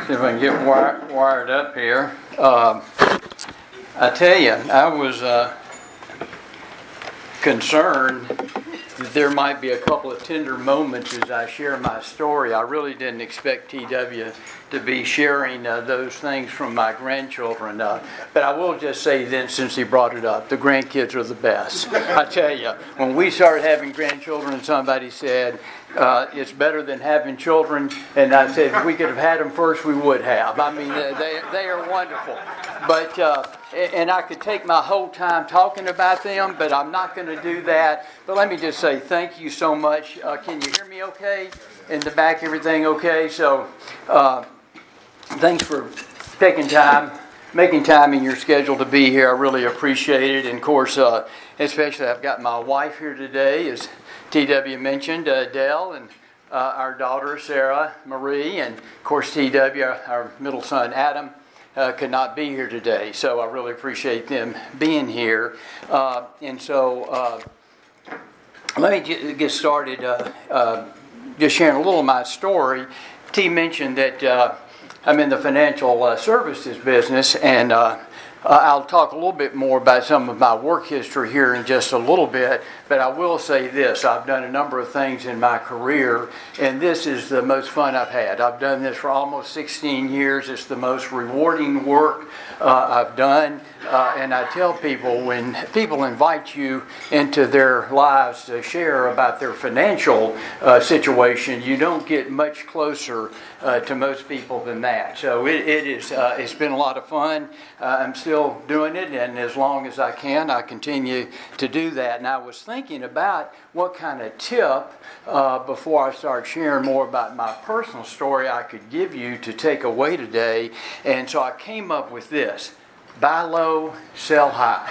See if I can get wired up here. I tell you, I was concerned that there might be a couple of tender moments as I share my story. I really didn't expect TW to be sharing those things from my grandchildren. But I will just say then, since he brought it up, the grandkids are the best. I tell you, when we started having grandchildren, somebody said, it's better than having children. And I said, if we could have had them first, we would have. I mean, they are wonderful. But and I could take my whole time talking about them, but I'm not going to do that. But let me just say thank you so much. Can you hear me okay? In the back, everything okay? So thanks for taking time, making time in your schedule to be here. I really appreciate it. And of course, especially I've got my wife here today, as TW mentioned, Dell, and our daughter, Sarah Marie, and of course, TW, our middle son, Adam, could not be here today. So I really appreciate them being here. And so let me get started just sharing a little of my story. T mentioned that I'm in the financial services business, and I'll talk a little bit more about some of my work history here in just a little bit, but I will say this. I've done a number of things in my career, and this is the most fun I've had. I've done this for almost 16 years. It's the most rewarding work I've done, and I tell people, when people invite you into their lives to share about their financial situation, you don't get much closer to most people than that. So it's been a lot of fun. I'm still doing it, and as long as I can, I continue to do that. And I was thinking about what kind of tip, before I start sharing more about my personal story, I could give you to take away today. And so I came up with this: buy low, sell high.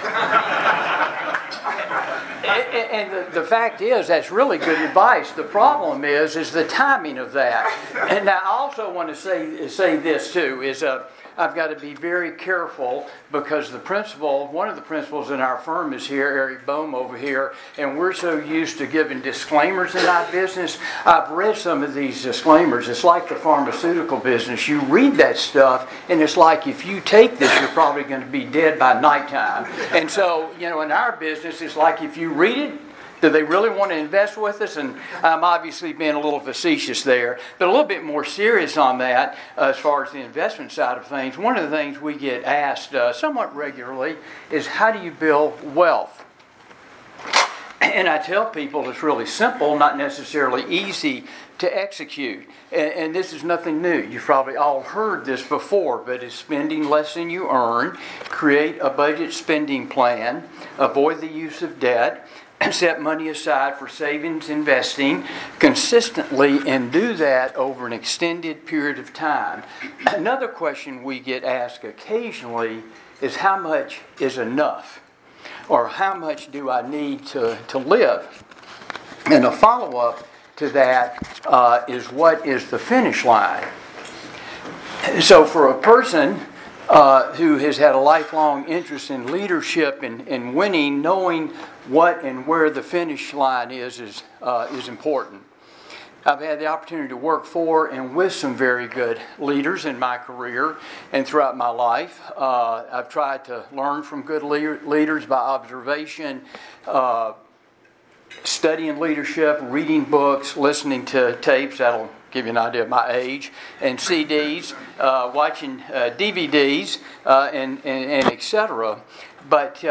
And the fact is, that's really good advice. The problem is the timing of that. And I also want to say this too, is I've got to be very careful, because one of the principals in our firm is here, Eric Bohm over here, and we're so used to giving disclaimers in our business. I've read some of these disclaimers. It's like the pharmaceutical business. You read that stuff, and it's like, if you take this, you're probably going to be dead by nighttime. And so, in our business, it's like, if you read it, do they really want to invest with us? And I'm obviously being a little facetious there, but a little bit more serious on that as far as the investment side of things. One of the things we get asked somewhat regularly is, how do you build wealth? And I tell people it's really simple, not necessarily easy to execute. And this is nothing new. You've probably all heard this before, but it's spending less than you earn, create a budget spending plan, avoid the use of debt, set money aside for savings, investing consistently, and do that over an extended period of time. Another question we get asked occasionally is, how much is enough? Or how much do I need to live? And a follow-up to that is, what is the finish line? So for a person who has had a lifelong interest in leadership and winning, knowing what and where the finish line is important. I've had the opportunity to work for and with some very good leaders in my career and throughout my life. I've tried to learn from good leaders by observation, studying leadership, reading books, listening to tapes. That'll give you an idea of my age, and CDs, watching DVDs, and etc. But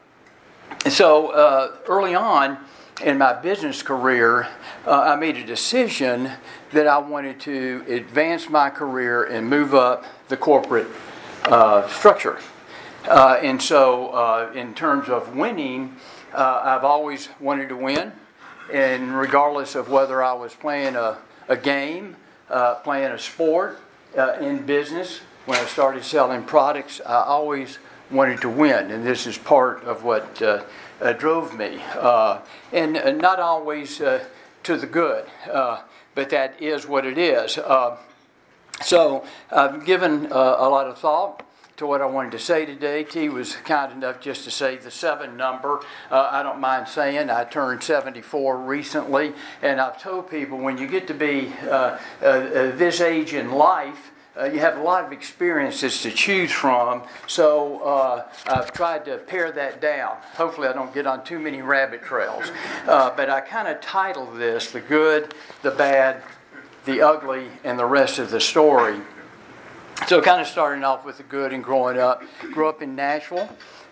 so early on in my business career, I made a decision that I wanted to advance my career and move up the corporate structure. And so in terms of winning, I've always wanted to win, and regardless of whether I was playing a game, playing a sport, in business, when I started selling products, I always wanted to win, and this is part of what drove me, and not always to the good, but that is what it is. So I've given a lot of thought to what I wanted to say today. T was kind enough just to say the 7 number. I don't mind saying I turned 74 recently, and I've told people, when you get to be this age in life, you have a lot of experiences to choose from, so I've tried to pare that down. Hopefully I don't get on too many rabbit trails. But I kind of titled this, The Good, the Bad, the Ugly, and the Rest of the Story. So kind of starting off with the good and growing up. Grew up in Nashville.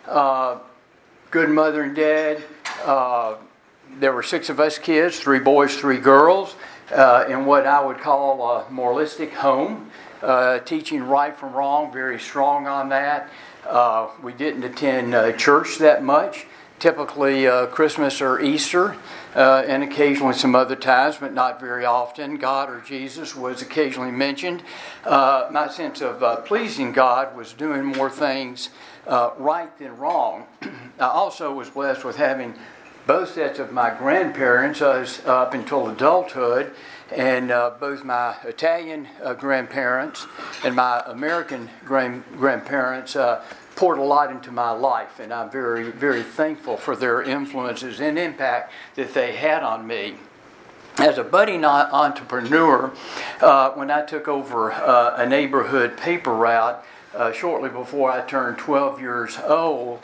Good mother and dad. There were 6 of us kids, 3 boys, 3 girls, in what I would call a moralistic home. Teaching right from wrong, very strong on that. We didn't attend church that much. Typically Christmas or Easter, and occasionally some other times, but not very often. God or Jesus was occasionally mentioned. My sense of pleasing God was doing more things right than wrong. I also was blessed with having both sets of my grandparents up until adulthood, and both my Italian grandparents and my American grandparents poured a lot into my life, and I'm very, very thankful for their influences and impact that they had on me. As a budding entrepreneur, when I took over a neighborhood paper route shortly before I turned 12 years old,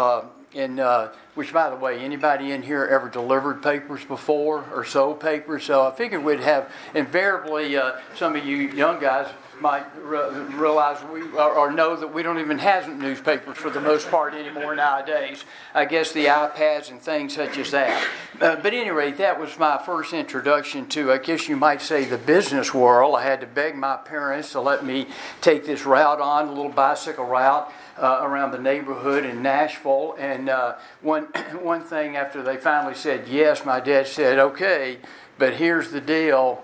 which, by the way, anybody in here ever delivered papers before or sold papers? So I figured we'd have invariably some of you young guys might realize or know that we don't even have newspapers for the most part anymore nowadays. I guess the iPads and things such as that. But at any rate, that was my first introduction to, I guess you might say, the business world. I had to beg my parents to let me take this route on, a little bicycle route around the neighborhood in Nashville. And one thing after they finally said yes, my dad said, okay, but here's the deal.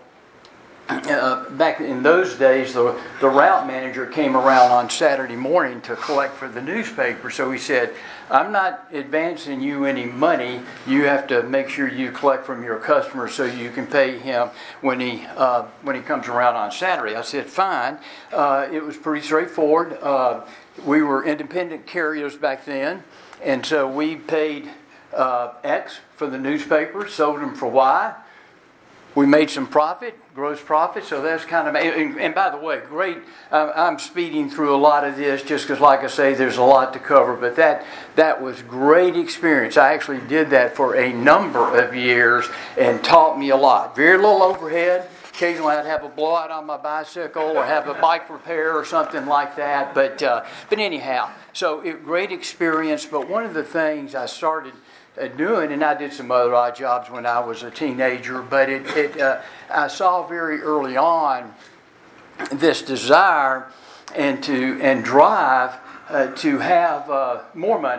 Back in those days, the route manager came around on Saturday morning to collect for the newspaper. So he said, I'm not advancing you any money. You have to make sure you collect from your customers so you can pay him when he comes around on Saturday. I said, fine. It was pretty straightforward. We were independent carriers back then, and so we paid X for the newspaper, sold them for Y. We made some profit, gross profit, so that's kind of... And by the way, great, I'm speeding through a lot of this just because, like I say, there's a lot to cover, but that was great experience. I actually did that for a number of years and taught me a lot. Very little overhead. Occasionally I'd have a blowout on my bicycle or have a bike repair or something like that, but anyhow, so great experience. But one of the things I started doing, and I did some other odd jobs when I was a teenager, but I saw very early on this desire and drive to have more money.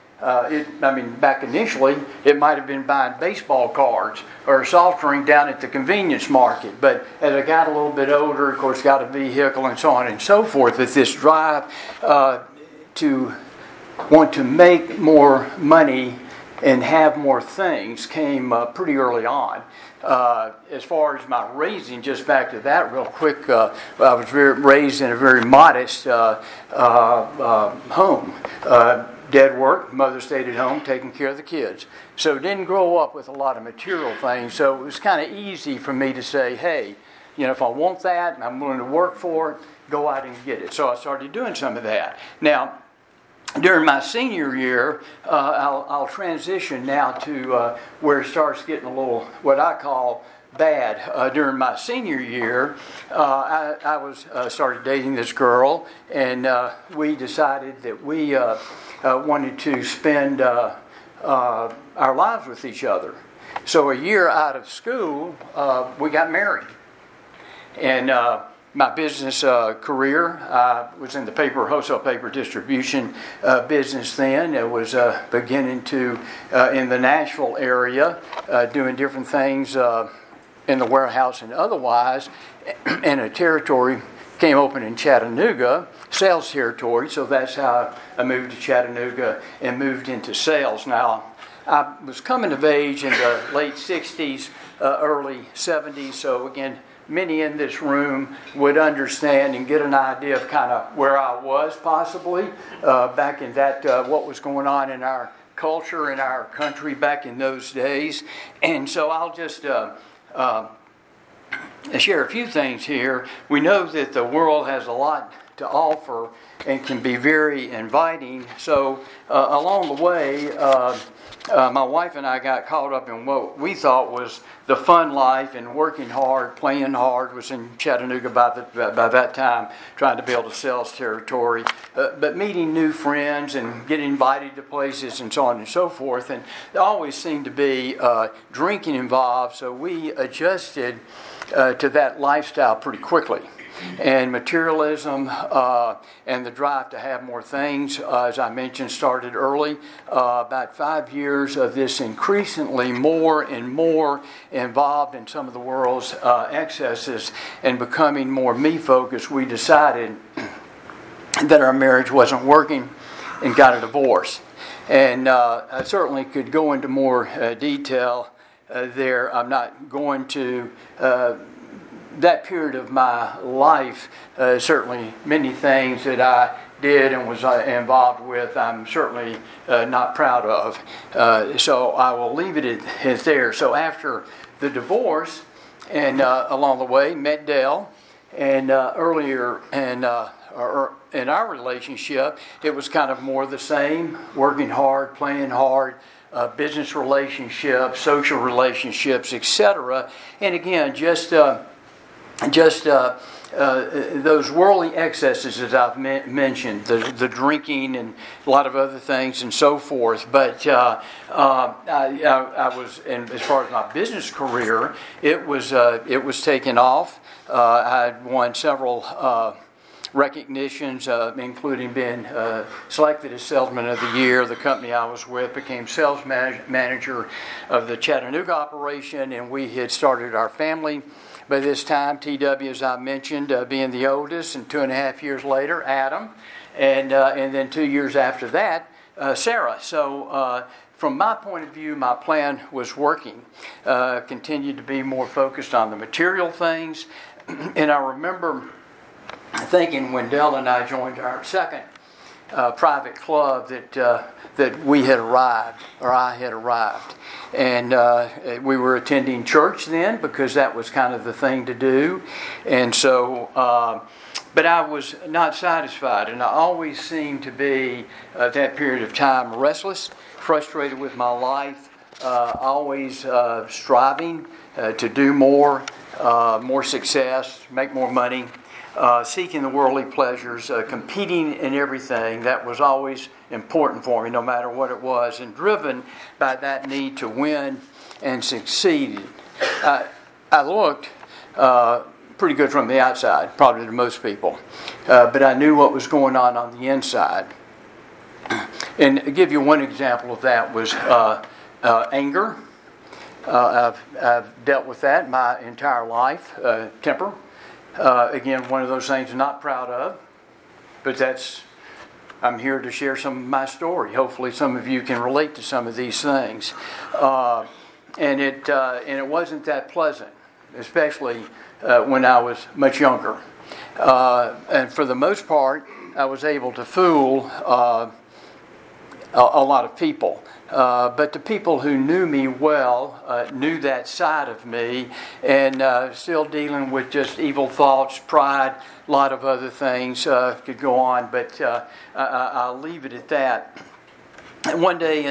Back initially, it might have been buying baseball cards or a soft drink down at the convenience market. But as I got a little bit older, of course, got a vehicle and so on and so forth, that this drive to want to make more money and have more things came pretty early on. As far as my raising, just back to that real quick, I was raised in a very modest home. Dad worked, mother stayed at home taking care of the kids. So didn't grow up with a lot of material things, so it was kind of easy for me to say, hey, if I want that and I'm willing to work for it, go out and get it. So I started doing some of that. Now, during my senior year, I'll transition now to where it starts getting a little, what I call, bad. During my senior year, I was started dating this girl, and we decided that we wanted to spend our lives with each other. So a year out of school, we got married. And my business career, I was in the wholesale paper distribution business then. It was beginning to, in the Nashville area, doing different things in the warehouse and otherwise. And a territory came open in Chattanooga, sales territory. So that's how I moved to Chattanooga and moved into sales. Now, I was coming of age in the late 60s, early 70s. So again, many in this room would understand and get an idea of kind of where I was possibly back in that, what was going on in our culture, in our country back in those days. And so I'll just share a few things here. We know that the world has a lot to offer and can be very inviting. So along the way, my wife and I got caught up in what we thought was the fun life, and working hard, playing hard. Was in Chattanooga by that time, trying to build a sales territory, but meeting new friends and getting invited to places and so on and so forth. And there always seemed to be drinking involved, so we adjusted to that lifestyle pretty quickly. And materialism and the drive to have more things, as I mentioned, started early. About 5 years of this increasingly more and more involved in some of the world's excesses and becoming more me-focused, we decided that our marriage wasn't working and got a divorce. And I certainly could go into more detail there. I'm not going to... that period of my life, certainly many things that I did and was involved with, I'm certainly not proud of. So I will leave it at there. So after the divorce, and along the way, met Dale, and earlier in our relationship, it was kind of more the same, working hard, playing hard, business relationships, social relationships, etc. And again, just those worldly excesses that I've mentioned, the drinking and a lot of other things and so forth. But I was, and as far as my business career, it was taking off. I had won several recognitions, including being selected as Salesman of the Year. The company I was with became sales manager of the Chattanooga operation, and we had started our family. By this time, TW, as I mentioned, being the oldest, and 2.5 years later, Adam, and then 2 years after that, Sarah. So from my point of view, my plan was working. Continued to be more focused on the material things. And I remember thinking when Dell and I joined our second private club that we had arrived, or I had arrived. And we were attending church then because that was kind of the thing to do. And so, but I was not satisfied. And I always seemed to be, at that period of time, restless, frustrated with my life, always striving to do more success, make more money. Seeking the worldly pleasures, competing in everything. That was always important for me, no matter what it was, and driven by that need to win and succeed. I looked pretty good from the outside, probably to most people, but I knew what was going on the inside. And to give you one example of that was anger. I've dealt with that my entire life. Temper. Again, one of those things I'm not proud of, but I'm here to share some of my story. Hopefully some of you can relate to some of these things. And it wasn't that pleasant, especially when I was much younger. And for the most part, I was able to fool a lot of people. But the people who knew me well knew that side of me, and still dealing with just evil thoughts, pride, a lot of other things could go on, but I'll leave it at that. And one day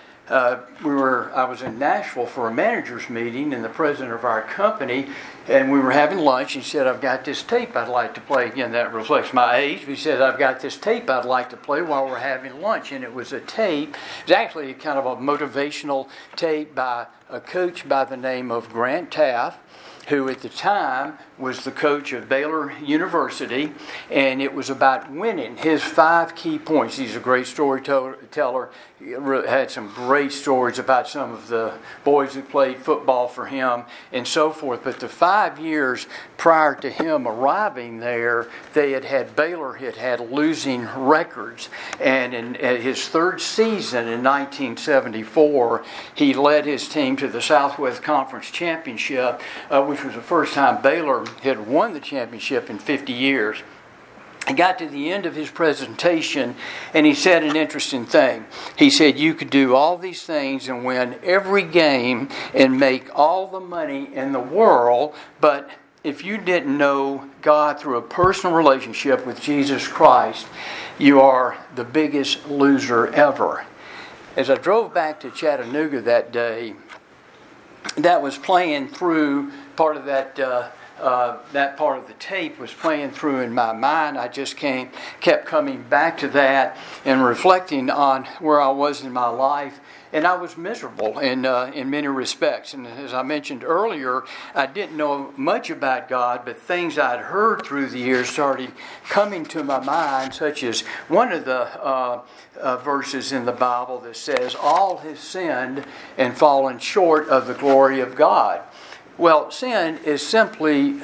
I was in Nashville for a manager's meeting, and the president of our company, and we were having lunch. He said, "I've got this tape I'd like to play." Again, that reflects my age. He said, "I've got this tape I'd like to play while we're having lunch." And it was a tape. It was actually kind of a motivational tape by a coach by the name of Grant Taft, who at the time was the coach of Baylor University, and it was about winning. His 5 key points. He's a great storyteller. He had some great stories about some of the boys who played football for him and so forth. But the 5 years prior to him arriving there, Baylor had losing records. And in his 3rd season in 1974, he led his team to the Southwest Conference Championship, which was the first time Baylor had won the championship in 50 years. he got to the end of his presentation and he said an interesting thing. He said, you could do all these things and win every game and make all the money in the world, but if you didn't know God through a personal relationship with Jesus Christ, you are the biggest loser ever. As I drove back to Chattanooga that day, that was playing through part of that part of the tape was playing through in my mind. I just kept coming back to that and reflecting on where I was in my life. And I was miserable in many respects. And as I mentioned earlier, I didn't know much about God, but things I'd heard through the years started coming to my mind, such as one of the verses in the Bible that says, all have sinned and fallen short of the glory of God. Well, sin is simply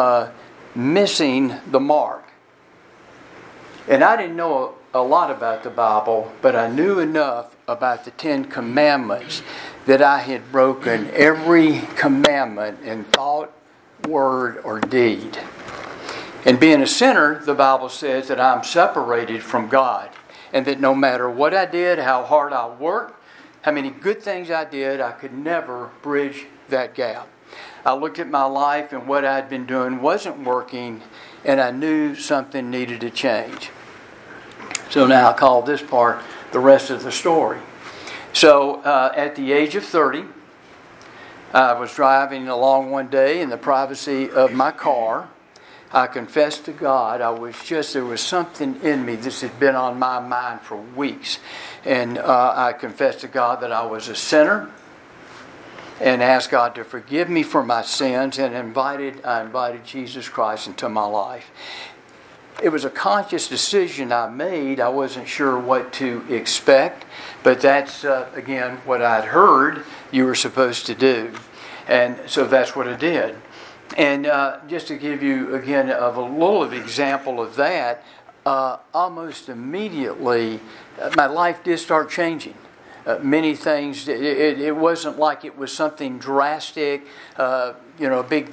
missing the mark. And I didn't know a lot about the Bible, but I knew enough about the 10 Commandments that I had broken every commandment in thought, word, or deed. And being a sinner, the Bible says that I'm separated from God, and that no matter what I did, how hard I worked, how many good things I did, I could never bridge that gap. I looked at my life and what I'd been doing wasn't working, and I knew something needed to change. So now I call this part the rest of the story. So at the age of 30, I was driving along one day in the privacy of my car. I confessed to God. There was something in me. This had been on my mind for weeks. And I confessed to God that I was a sinner and asked God to forgive me for my sins, and I invited Jesus Christ into my life. It was a conscious decision I made. I wasn't sure what to expect, but that's, again, what I'd heard you were supposed to do. And so that's what I did. And just to give you, again, a little example of that, almost immediately, my life did start changing. Many things, it wasn't like it was something drastic, a big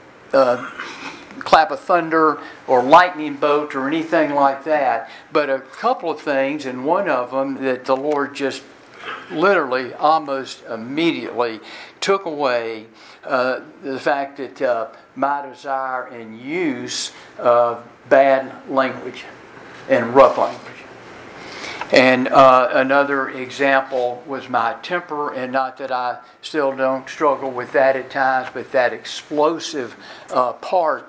clap of thunder or lightning bolt or anything like that, but a couple of things, and one of them that the Lord just literally almost immediately took away the fact that my desire and use of bad language and rough language. And another example was my temper, and not that I still don't struggle with that at times, but that explosive part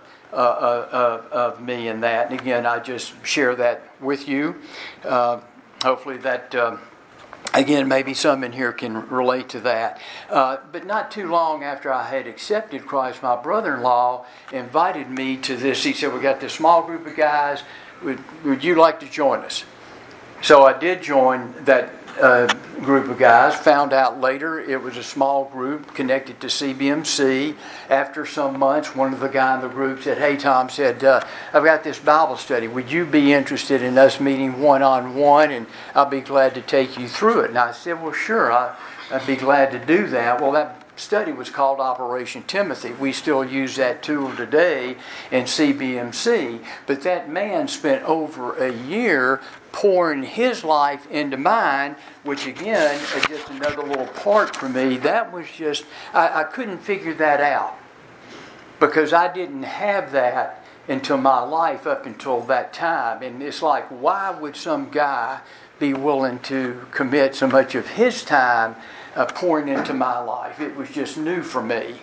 of me in that. And again, I just share that with you. Hopefully that, again, maybe some in here can relate to that. But not too long after I had accepted Christ, my brother-in-law invited me to this. He said, we got this small group of guys. Would you like to join us? So I did join that group of guys. Found out later it was a small group connected to CBMC. After some months, one of the guys in the group said, hey, Tom, I've got this Bible study. Would you be interested in us meeting one-on-one? And I'll be glad to take you through it. And I said, well, sure, I'd be glad to do that. Well, that study was called Operation Timothy. We still use that tool today in CBMC. But that man spent over a year pouring his life into mine, which again is just another little part for me. That was just, I couldn't figure that out because I didn't have that into my life up until that time. And it's like, why would some guy be willing to commit so much of his time pouring into my life? It was just new for me.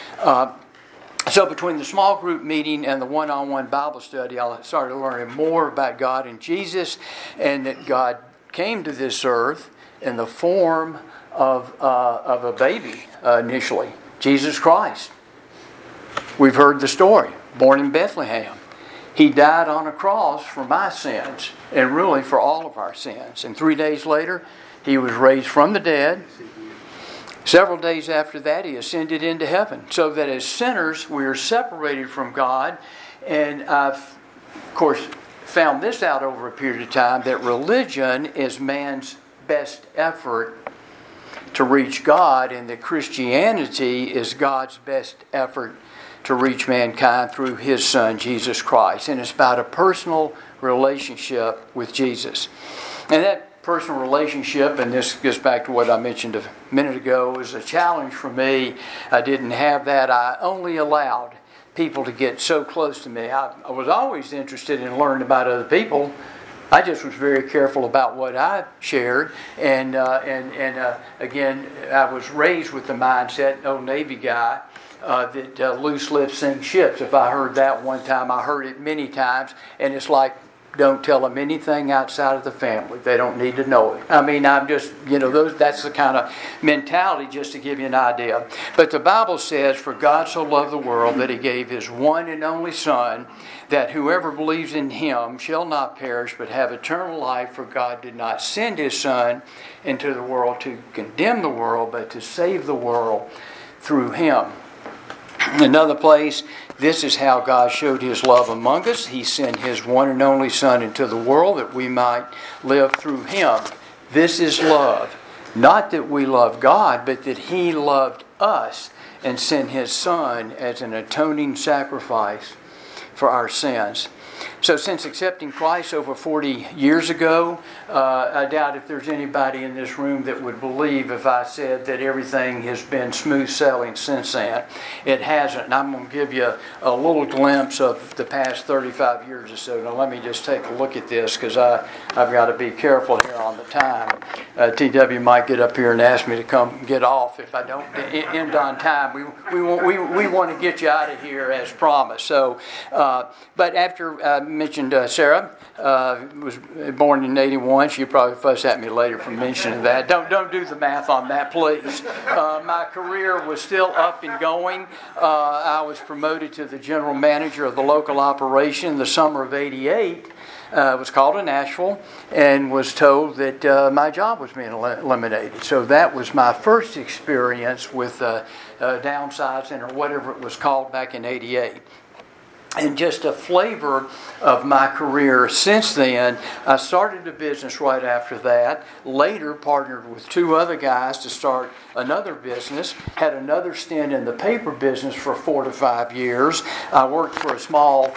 So between the small group meeting and the one-on-one Bible study, I started learning more about God and Jesus, and that God came to this earth in the form of a baby initially, Jesus Christ. We've heard the story, born in Bethlehem. He died on a cross for my sins, and really for all of our sins. And 3 days later, He was raised from the dead. Several days after that, He ascended into heaven. So that as sinners, we are separated from God. And I've, of course, found this out over a period of time, that religion is man's best effort to reach God, and that Christianity is God's best effort to reach mankind through His Son, Jesus Christ. And it's about a personal relationship with Jesus. And that personal relationship, and this goes back to what I mentioned a minute ago, was a challenge for me. I didn't have that. I only allowed people to get so close to me. I was always interested in learning about other people. I just was very careful about what I shared, and again, I was raised with the mindset, old Navy guy, that loose lips sink ships. If I heard that one time, I heard it many times, and it's like, don't tell them anything outside of the family. They don't need to know it. I mean, I'm just, that's the kind of mentality, just to give you an idea. But the Bible says, for God so loved the world that He gave His one and only Son, that whoever believes in Him shall not perish but have eternal life. For God did not send His Son into the world to condemn the world, but to save the world through Him. Another place, this is how God showed His love among us. He sent His one and only Son into the world that we might live through Him. This is love. Not that we love God, but that He loved us and sent His Son as an atoning sacrifice for our sins. So since accepting Christ over 40 years ago, I doubt if there's anybody in this room that would believe if I said that everything has been smooth sailing since then. It hasn't. And I'm going to give you a little glimpse of the past 35 years or so. Now let me just take a look at this, because I've got to be careful here on the time. TW might get up here and ask me to come get off if I don't end on time. We want to get you out of here as promised. So, but after I mentioned Sarah was born in 81. She'll probably fuss at me later for mentioning that. Don't do the math on that, please. My career was still up and going. I was promoted to the general manager of the local operation in the summer of 88. Was called to Nashville and was told that my job was being eliminated. So that was my first experience with downsizing, or whatever it was called back in 88. And just a flavor of my career since then. I started a business right after that. Later partnered with two other guys to start another business. Had another stint in the paper business for 4 to 5 years. I worked for a small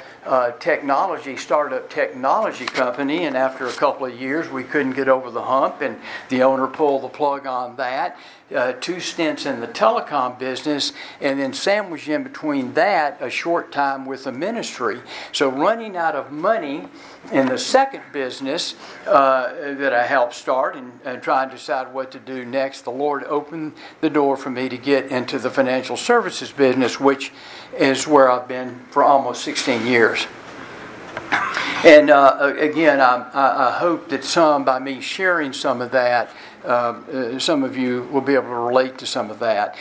startup technology company, and after a couple of years we couldn't get over the hump, and the owner pulled the plug on that. 2 stints in the telecom business, and then sandwiched in between that a short time with the ministry. So running out of money in the second business that I helped start, and trying to decide what to do next, the Lord opened the door for me to get into the financial services business, which is where I've been for almost 16 years. And again, I hope that by me sharing some of that, some of you will be able to relate to some of that.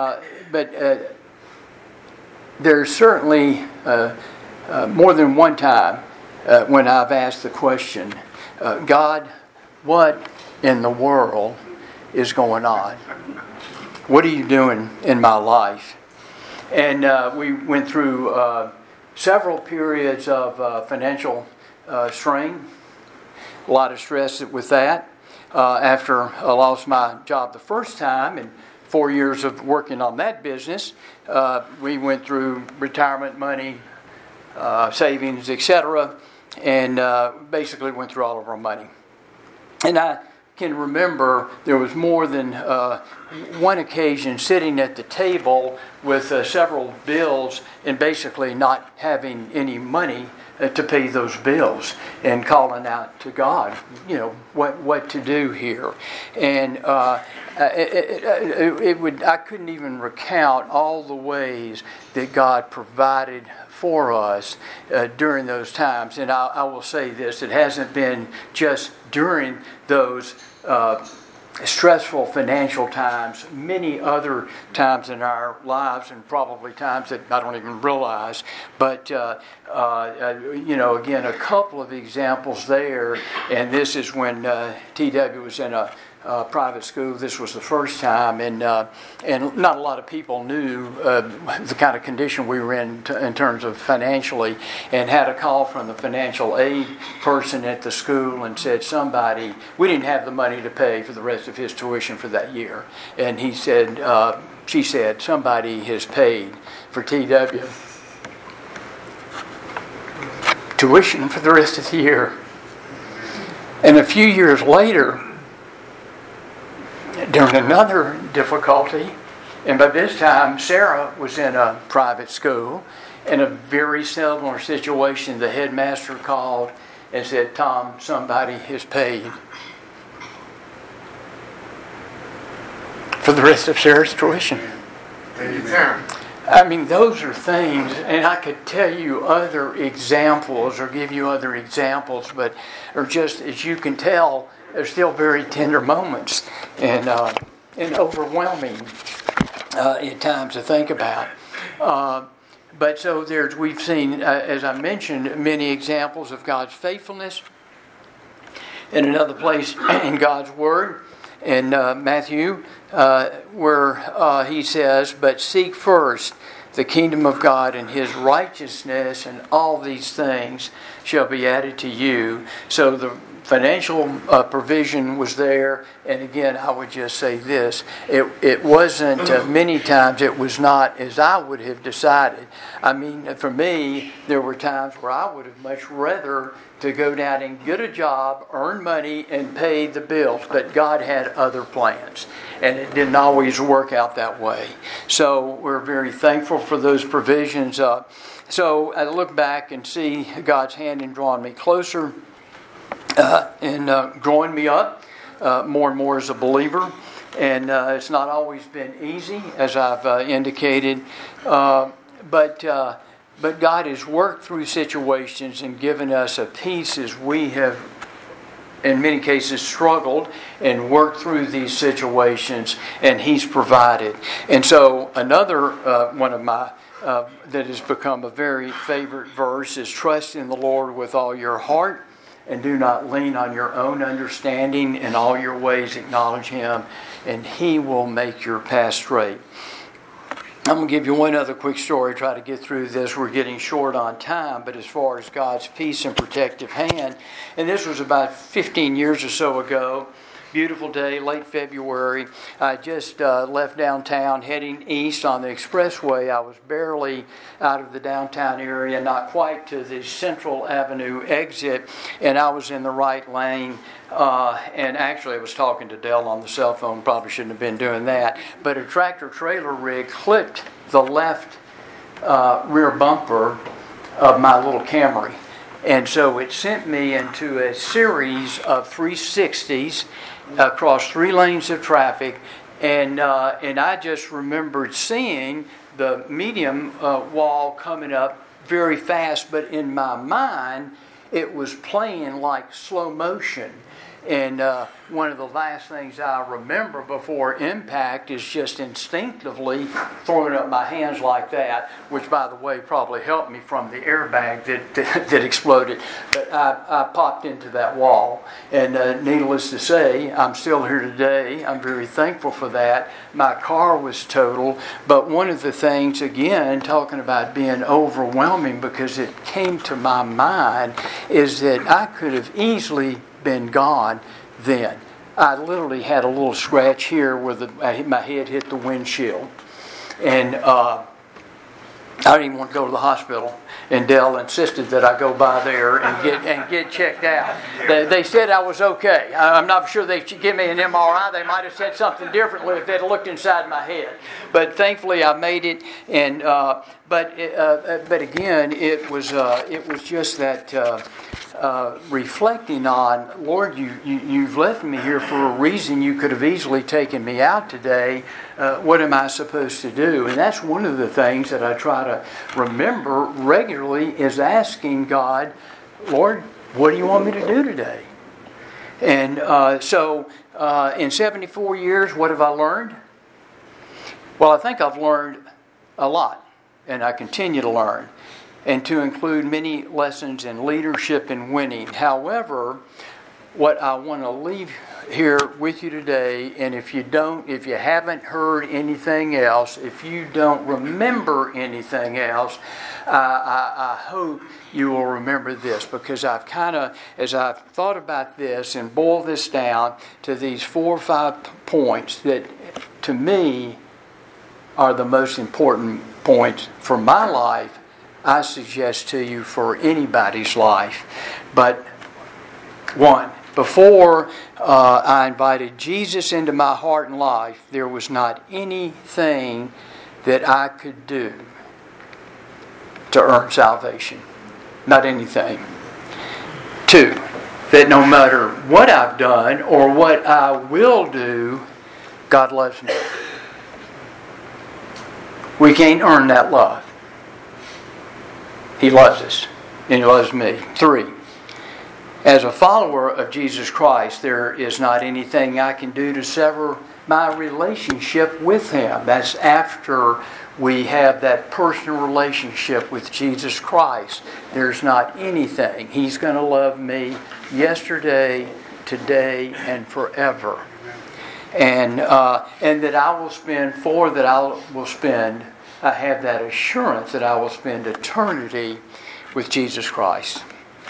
But there's certainly more than one time when I've asked the question, God, what in the world is going on? What are you doing in my life? And we went through several periods of financial strain, a lot of stress with that. After I lost my job the first time and 4 years of working on that business, we went through retirement money, savings, etc., and basically went through all of our money. And I can remember there was more than one occasion sitting at the table with several bills and basically not having any money to pay those bills, and calling out to God, what to do here. And I couldn't even recount all the ways that God provided for us during those times. And I will say this, it hasn't been just during those stressful financial times, many other times in our lives, and probably times that I don't even realize. But, again, a couple of examples there. And this is when TW was in a private school. This was the first time, and not a lot of people knew the kind of condition we were in terms of financially, and had a call from the financial aid person at the school and said we didn't have the money to pay for the rest of his tuition for that year, and he said, she said, somebody has paid for TW tuition for the rest of the year. And a few years later, during another difficulty, and by this time Sarah was in a private school, in a very similar situation, the headmaster called and said, Tom, somebody has paid for the rest of Sarah's tuition. Thank you, Tom. I mean, those are things, and I could tell you other examples or give you other examples, but are just, as you can tell, they're still very tender moments and overwhelming at times to think about. But so we've seen, as I mentioned, many examples of God's faithfulness. In another place in God's Word, in Matthew, where he says, but seek first the kingdom of God and His righteousness, and all these things shall be added to you. So the financial provision was there, and again, I would just say this: it wasn't many times. It was not as I would have decided. I mean, for me, there were times where I would have much rather to go down and get a job, earn money, and pay the bills. But God had other plans, and it didn't always work out that way. So we're very thankful for those provisions. So I look back and see God's hand in drawing me closer and growing me up more and more as a believer. And it's not always been easy, as I've indicated. But God has worked through situations and given us a peace as we have, in many cases, struggled and worked through these situations, and He's provided. And so another one of my that has become a very favorite verse is, trust in the Lord with all your heart and do not lean on your own understanding. In all your ways acknowledge Him, and He will make your path straight. I'm going to give you one other quick story, try to get through this. We're getting short on time, but as far as God's peace and protective hand, and this was about 15 years or so ago, beautiful day, late February. I just left downtown, heading east on the expressway. I was barely out of the downtown area, not quite to the Central Avenue exit, and I was in the right lane. And actually I was talking to Dell on the cell phone, probably shouldn't have been doing that, but a tractor-trailer rig clipped the left rear bumper of my little Camry. And so it sent me into a series of 360s across 3 lanes of traffic, and I just remembered seeing the median wall coming up very fast, but in my mind it was playing like slow motion. And one of the last things I remember before impact is just instinctively throwing up my hands like that, which, by the way, probably helped me from the airbag that exploded. But I popped into that wall. And needless to say, I'm still here today. I'm very thankful for that. My car was totaled. But one of the things, again, talking about being overwhelming, because it came to my mind, is that I could have easily been gone then. I literally had a little scratch here where my head hit the windshield, and I didn't even want to go to the hospital. And Dell insisted that I go by there and get checked out. They said I was okay. I'm not sure they should give me an MRI. They might have said something differently if they'd looked inside my head. But thankfully I made it. And but again, it was just that. Reflecting on, Lord, you've left me here for a reason. You could have easily taken me out today. What am I supposed to do? And that's one of the things that I try to remember regularly, is asking God, Lord, what do you want me to do today? And so in 74 years, what have I learned? Well, I think I've learned a lot, and I continue to learn, and to include many lessons in leadership and winning. However, what I want to leave here with you today, and if you haven't heard anything else, if you don't remember anything else, I hope you will remember this, because I've as I've thought about this and boiled this down to these 4 or 5 points that, to me, are the most important points for my life, I suggest to you for anybody's life. But one, before I invited Jesus into my heart and life, there was not anything that I could do to earn salvation. Not anything. Two, that no matter what I've done or what I will do, God loves me. We can't earn that love. He loves us, and He loves me. Three, as a follower of Jesus Christ, there is not anything I can do to sever my relationship with Him. That's after we have that personal relationship with Jesus Christ. There's not anything. He's going to love me yesterday, today, and forever. And that I will spend, I have that assurance that I will spend eternity with Jesus Christ.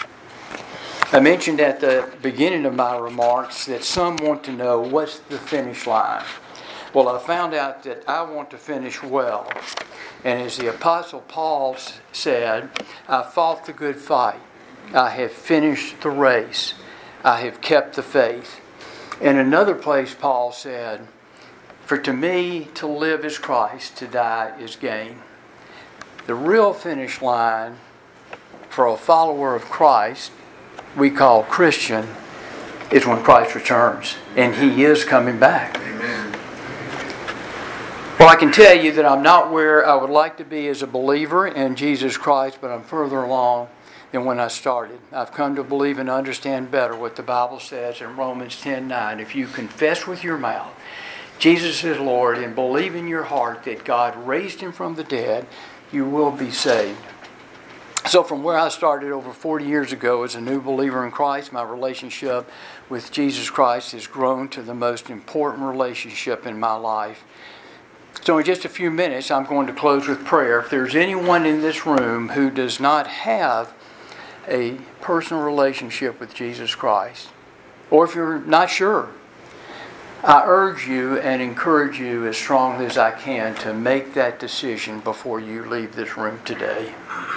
I mentioned at the beginning of my remarks that some want to know what's the finish line. Well, I found out that I want to finish well. And as the Apostle Paul said, I fought the good fight. I have finished the race. I have kept the faith. In another place, Paul said, for to me to live is Christ, to die is gain. The real finish line for a follower of Christ, we call Christian, is when Christ returns. And He is coming back. Amen. Well, I can tell you that I'm not where I would like to be as a believer in Jesus Christ, but I'm further along than when I started. I've come to believe and understand better what the Bible says in Romans 10:9. If you confess with your mouth Jesus is Lord and believe in your heart that God raised Him from the dead, you will be saved. So from where I started over 40 years ago as a new believer in Christ, my relationship with Jesus Christ has grown to the most important relationship in my life. So in just a few minutes, I'm going to close with prayer. If there's anyone in this room who does not have a personal relationship with Jesus Christ, or if you're not sure, I urge you and encourage you as strongly as I can to make that decision before you leave this room today.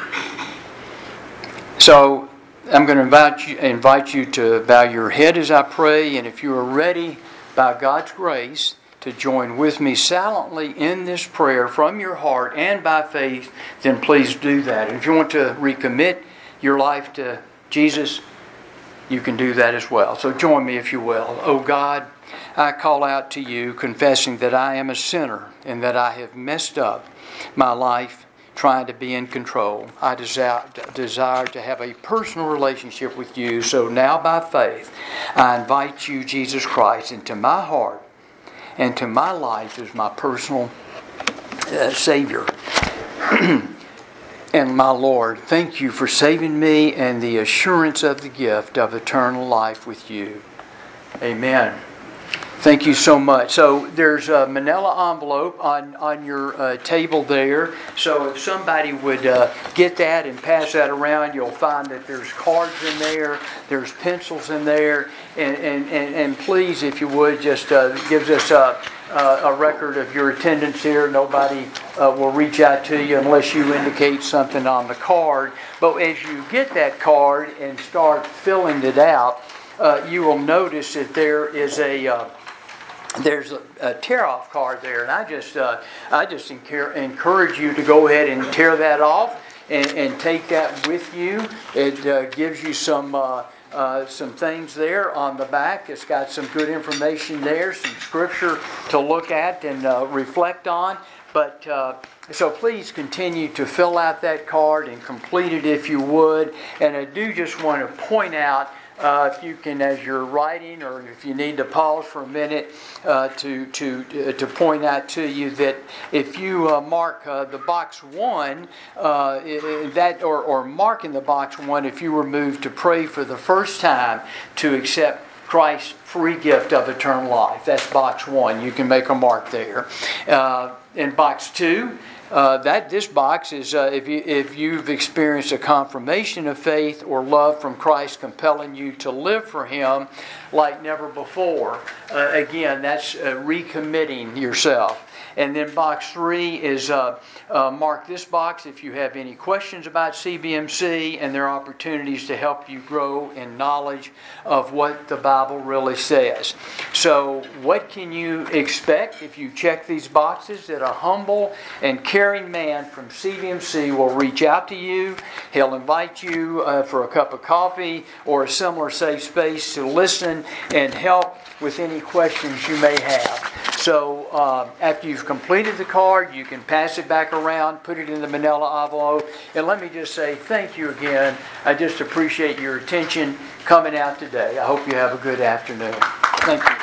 So I'm going to invite you to bow your head as I pray, and if you are ready, by God's grace, to join with me silently in this prayer from your heart and by faith, then please do that. And if you want to recommit your life to Jesus, you can do that as well. So join me if you will. Oh God, I call out to you confessing that I am a sinner and that I have messed up my life trying to be in control. I desire to have a personal relationship with you. So now by faith, I invite you, Jesus Christ, into my heart and to my life as my personal Savior and my Lord. Thank you for saving me and the assurance of the gift of eternal life with you. Amen. Thank you so much. So there's a manila envelope on your table there. So if somebody would get that and pass that around, you'll find that there's cards in there, there's pencils in there, and please, if you would, just gives us a record of your attendance here. Nobody will reach out to you unless you indicate something on the card. But as you get that card and start filling it out, you will notice that there's a tear-off card there, and I just encourage you to go ahead and tear that off and take that with you. It gives you some things there on the back. It's got some good information there, some scripture to look at and reflect on. But so please continue to fill out that card and complete it if you would. And I do just want to point out, if you can, as you're writing, or if you need to pause for a minute, to point out to you that if you mark the box 1, or mark in the box 1 if you were moved to pray for the first time to accept Christ's free gift of eternal life. That's box 1. You can make a mark there. In box 2, this box is if you've experienced a confirmation of faith or love from Christ compelling you to live for Him like never before. Again, that's recommitting yourself. And then box 3 is mark this box if you have any questions about CBMC, and there are opportunities to help you grow in knowledge of what the Bible really says. So what can you expect if you check these boxes? That a humble and caring man from CBMC will reach out to you. He'll invite you for a cup of coffee or a similar safe space to listen and help with any questions you may have. So after you've completed the card, you can pass it back around, put it in the manila envelope, and let me just say thank you again. I just appreciate your attention coming out today. I hope you have a good afternoon. Thank you.